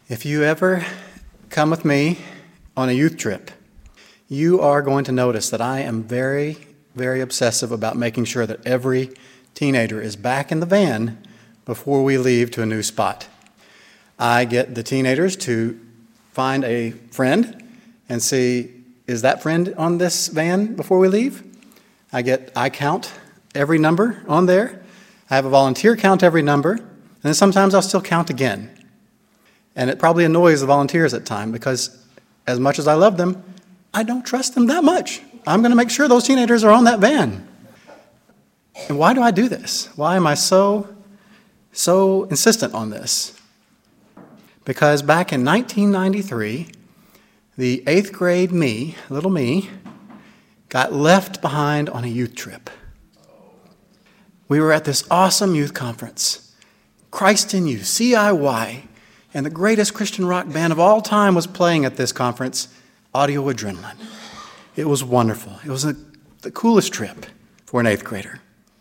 If you ever come with me on a youth trip, you are going to notice that I am very, very obsessive about making sure that every teenager is back in the van before we leave to a new spot. I get the teenagers to find a friend and see, is that friend on this van before we leave? I count every number on there. I have a volunteer count every number, and then sometimes I'll still count again. And it probably annoys the volunteers at times because as much as I love them, I don't trust them that much. I'm going to make sure those teenagers are on that van. And why do I do this? Why am I so insistent on this? Because back in 1993, the 8th grade me, little me, got left behind on a youth trip. We were at this awesome youth conference, Christ in You, CIY, and the greatest Christian rock band of all time was playing at this conference, Audio Adrenaline. It was wonderful. It was the coolest trip for an 8th grader.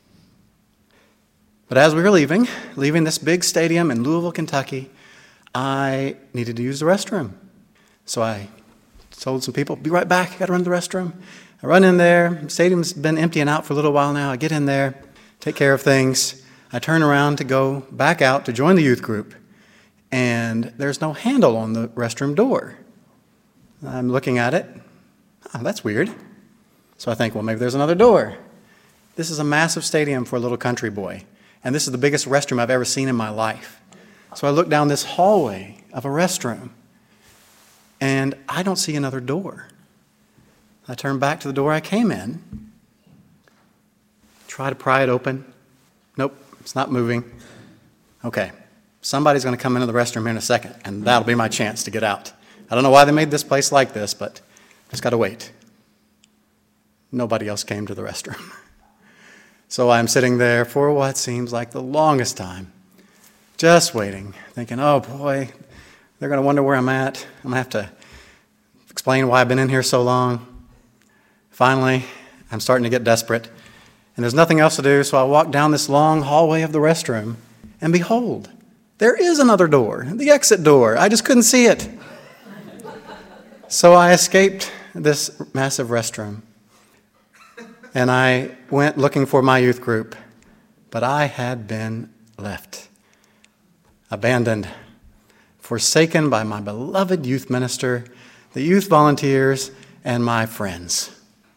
But as we were leaving this big stadium in Louisville, Kentucky, I needed to use the restroom. So I told some people, be right back, I got to run to the restroom. I run in there. The stadium's been emptying out for a little while now. I get in there, take care of things. I turn around to go back out to join the youth group. And there's no handle on the restroom door. I'm looking at it. Oh, that's weird. So I think, well, maybe there's another door. This is a massive stadium for a little country boy. And this is the biggest restroom I've ever seen in my life. So I look down this hallway of a restroom, and I don't see another door. I turn back to the door I came in, try to pry it open. Nope, it's not moving. Okay. Somebody's going to come into the restroom here in a second, and that'll be my chance to get out. I don't know why they made this place like this, but just got to wait. Nobody else came to the restroom. So I'm sitting there for what seems like the longest time, just waiting, thinking, oh boy, they're going to wonder where I'm at. I'm going to have to explain why I've been in here so long. Finally, I'm starting to get desperate, and there's nothing else to do, so I walk down this long hallway of the restroom, and behold, there is another door, the exit door. I just couldn't see it. So I escaped this massive restroom, and I went looking for my youth group, but I had been left, abandoned, forsaken by my beloved youth minister, the youth volunteers, and my friends.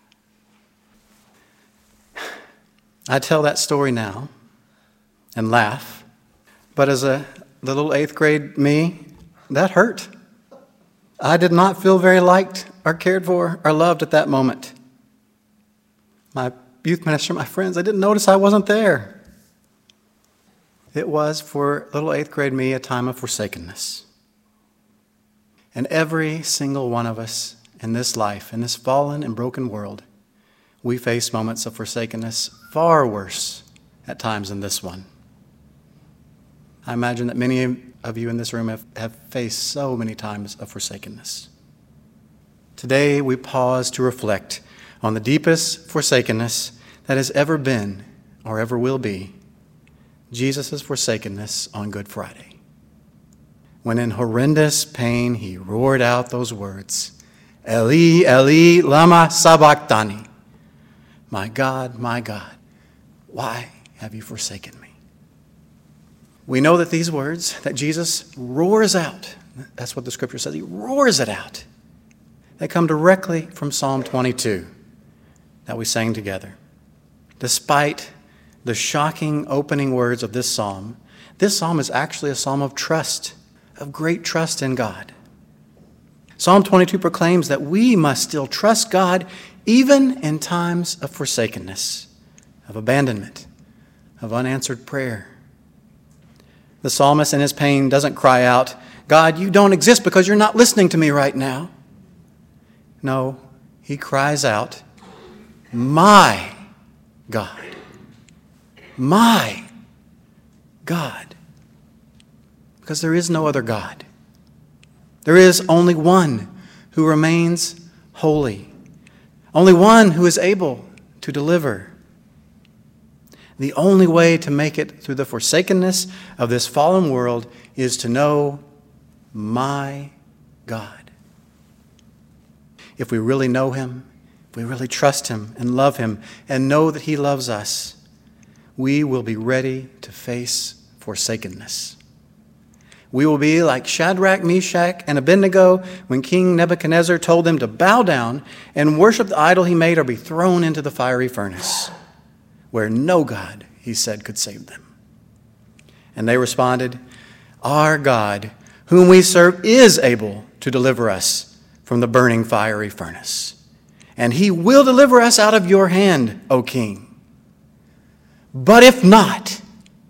I tell that story now and laugh. But as a little 8th grade me, that hurt. I did not feel very liked or cared for or loved at that moment. My youth minister, my friends, I didn't notice I wasn't there. It was for little 8th grade me a time of forsakenness. And every single one of us in this life, in this fallen and broken world, we face moments of forsakenness far worse at times than this one. I imagine that many of you in this room have faced so many times of forsakenness. Today, we pause to reflect on the deepest forsakenness that has ever been or ever will be, Jesus' forsakenness on Good Friday. When in horrendous pain, he roared out those words, Eli, Eli, lama sabachthani. My God, why have you forsaken me? We know that these words that Jesus roars out, that's what the scripture says, he roars it out. They come directly from Psalm 22 that we sang together. Despite the shocking opening words of this psalm is actually a psalm of trust, of great trust in God. Psalm 22 proclaims that we must still trust God even in times of forsakenness, of abandonment, of unanswered prayer. The psalmist in his pain doesn't cry out, God, you don't exist because you're not listening to me right now. No, he cries out, my God, my God. Because there is no other God. There is only one who remains holy, only one who is able to deliver. The only way to make it through the forsakenness of this fallen world is to know my God. If we really know him, if we really trust him and love him and know that he loves us, we will be ready to face forsakenness. We will be like Shadrach, Meshach, and Abednego when King Nebuchadnezzar told them to bow down and worship the idol he made or be thrown into the fiery furnace, where no God, he said, could save them. And they responded, "Our God, whom we serve, is able to deliver us from the burning fiery furnace. And he will deliver us out of your hand, O king. But if not,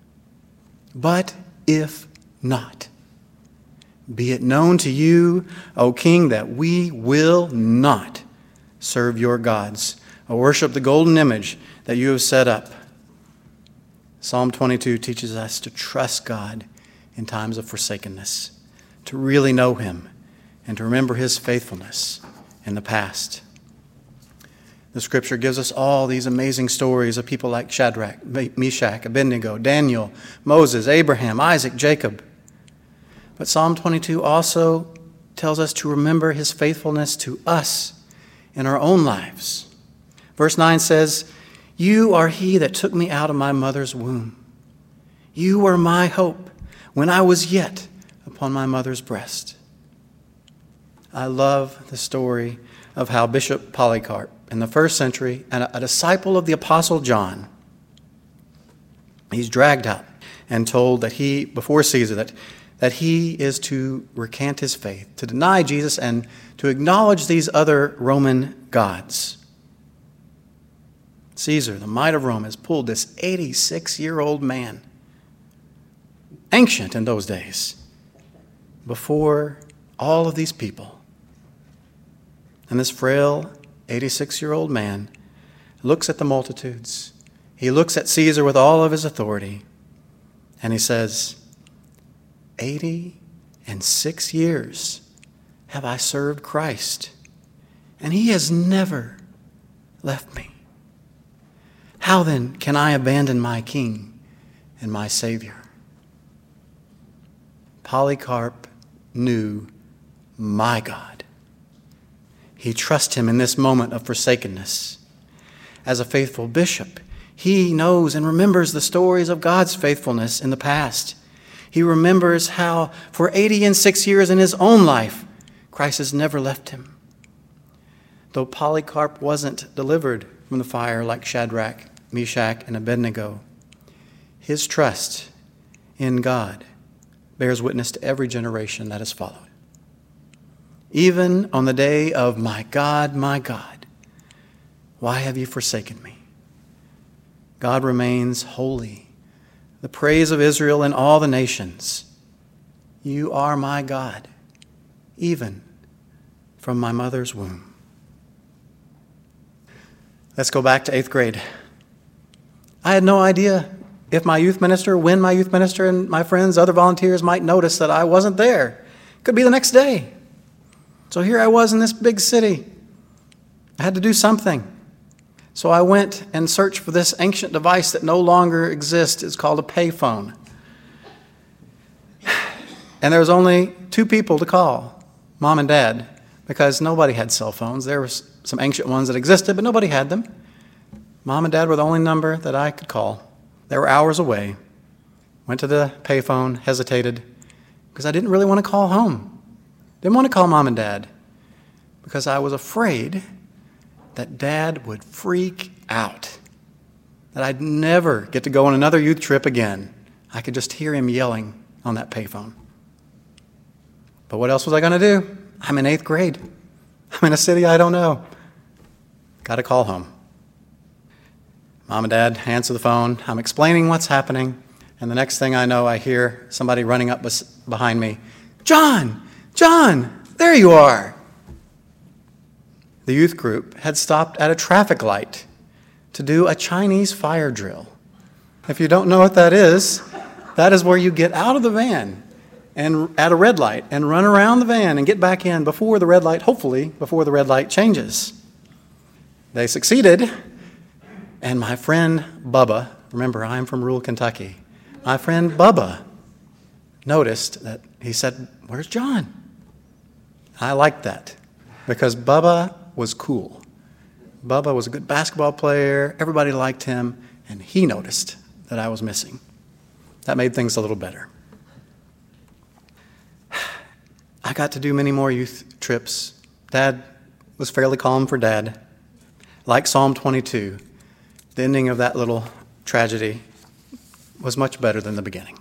be it known to you, O king, that we will not serve your gods or worship the golden image that you have set up." Psalm 22 teaches us to trust God in times of forsakenness, to really know him, and to remember his faithfulness in the past. The scripture gives us all these amazing stories of people like Shadrach, Meshach, Abednego, Daniel, Moses, Abraham, Isaac, Jacob. But Psalm 22 also tells us to remember his faithfulness to us in our own lives. Verse 9 says, "You are he that took me out of my mother's womb. You were my hope when I was yet upon my mother's breast." I love the story of how Bishop Polycarp in the first century, and a disciple of the Apostle John, he's dragged out and told that he, before Caesar, that he is to recant his faith, to deny Jesus, and to acknowledge these other Roman gods. Caesar, the might of Rome, has pulled this 86-year-old man, ancient in those days, before all of these people. And this frail 86-year-old man looks at the multitudes. He looks at Caesar with all of his authority, and he says, 86 years have I served Christ, and he has never left me. How then can I abandon my King and my Savior? Polycarp knew my God. He trusts him in this moment of forsakenness. As a faithful bishop, he knows and remembers the stories of God's faithfulness in the past. He remembers how for 86 years in his own life, Christ has never left him. Though Polycarp wasn't delivered from the fire like Shadrach, Meshach, and Abednego, his trust in God bears witness to every generation that has followed. Even on the day of my God, why have you forsaken me? God remains holy, the praise of Israel and all the nations. You are my God, even from my mother's womb. Let's go back to 8th grade. I had no idea if my youth minister, when my youth minister and my friends, other volunteers might notice that I wasn't there. Could be the next day. So here I was in this big city. I had to do something. So I went and searched for this ancient device that no longer exists. It's called a payphone. And there was only 2 people to call, Mom and Dad, because nobody had cell phones. There were some ancient ones that existed, but nobody had them. Mom and Dad were the only number that I could call. They were hours away. Went to the payphone, hesitated, because I didn't really want to call home. Didn't want to call Mom and Dad because I was afraid that Dad would freak out, that I'd never get to go on another youth trip again. I could just hear him yelling on that payphone. But what else was I going to do? I'm in 8th grade. I'm in a city I don't know. Got to call home. Mom and Dad answer the phone. I'm explaining what's happening, and the next thing I know, I hear somebody running up behind me. John, there you are. The youth group had stopped at a traffic light to do a Chinese fire drill. If you don't know what that is where you get out of the van and at a red light and run around the van and get back in before the red light, hopefully before the red light changes. They succeeded, and my friend Bubba, remember I'm from rural Kentucky, my friend Bubba noticed that he said, "Where's John?" I liked that because Bubba was cool. Bubba was a good basketball player. Everybody liked him, and he noticed that I was missing. That made things a little better. I got to do many more youth trips. Dad was fairly calm for Dad. Like Psalm 22, the ending of that little tragedy was much better than the beginning.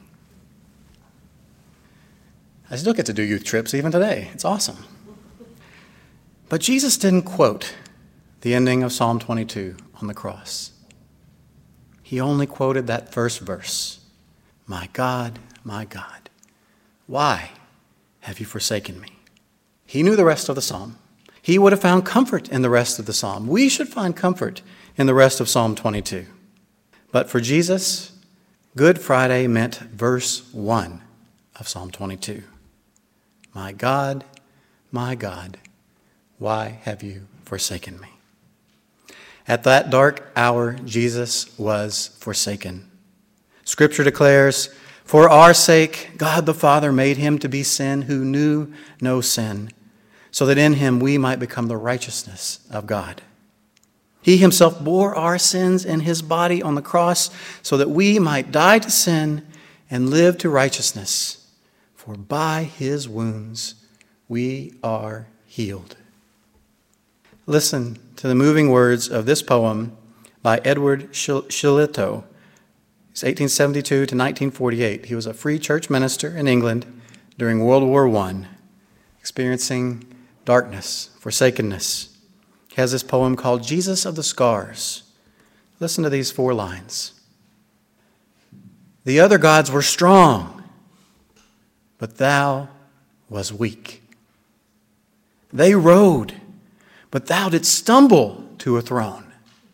I still get to do youth trips even today. It's awesome. But Jesus didn't quote the ending of Psalm 22 on the cross. He only quoted that first verse. My God, why have you forsaken me?" He knew the rest of the psalm. He would have found comfort in the rest of the psalm. We should find comfort in the rest of Psalm 22. But for Jesus, Good Friday meant verse 1 of Psalm 22. My God, why have you forsaken me? At that dark hour, Jesus was forsaken. Scripture declares, "For our sake, God the Father made him to be sin who knew no sin, so that in him we might become the righteousness of God." He himself bore our sins in his body on the cross so that we might die to sin and live to righteousness. For by his wounds we are healed. Listen to the moving words of this poem by Edward Shillito. It's 1872 to 1948. He was a free church minister in England during World War I, experiencing darkness, forsakenness. He has this poem called Jesus of the Scars. Listen to these 4 lines. The other gods were strong, but thou was weak. They rode, but thou didst stumble to a throne.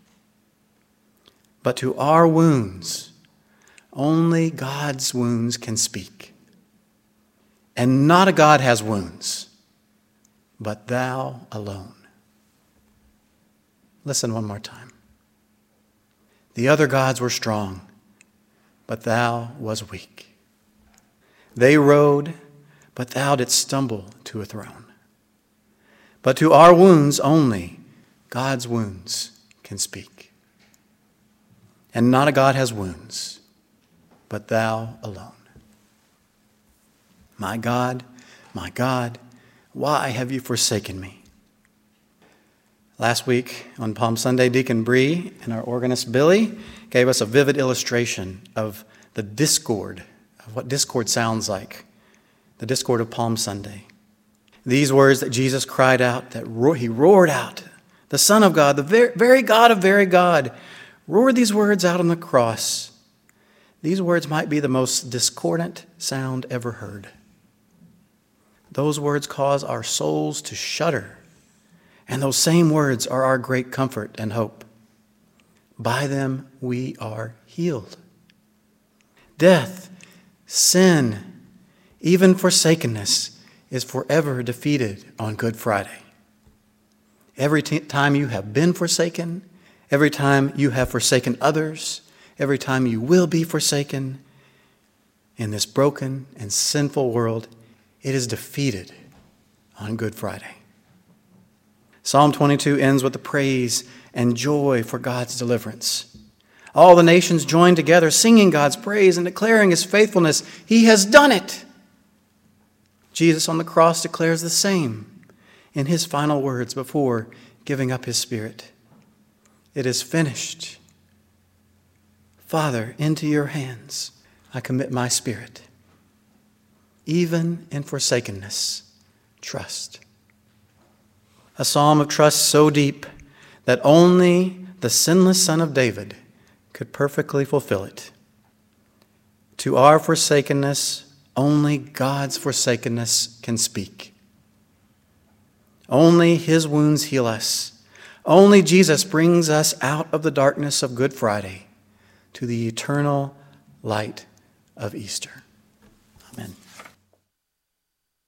But to our wounds, only God's wounds can speak. And not a God has wounds, but thou alone. Listen one more time. The other gods were strong, but thou was weak. They rode, but thou didst stumble to a throne. But to our wounds only God's wounds can speak. And not a God has wounds, but thou alone. My God, why have you forsaken me? Last week on Palm Sunday, Deacon Bree and our organist Billy gave us a vivid illustration of the discord, of what discord sounds like, the discord of Palm Sunday. These words that Jesus cried out, that he roared out, the Son of God, the very God of very God, roared these words out on the cross. These words might be the most discordant sound ever heard. Those words cause our souls to shudder. And those same words are our great comfort and hope. By them we are healed. Death, sin, even forsakenness is forever defeated on Good Friday. Every time you have been forsaken, every time you have forsaken others, every time you will be forsaken in this broken and sinful world, it is defeated on Good Friday. Psalm 22 ends with the praise and joy for God's deliverance. All the nations join together singing God's praise and declaring his faithfulness. He has done it. Jesus on the cross declares the same in his final words before giving up his spirit. It is finished. Father, into your hands I commit my spirit. Even in forsakenness, trust. A psalm of trust so deep that only the sinless Son of David could perfectly fulfill it. To our forsakenness, only God's forsakenness can speak. Only his wounds heal us. Only Jesus brings us out of the darkness of Good Friday to the eternal light of Easter. Amen.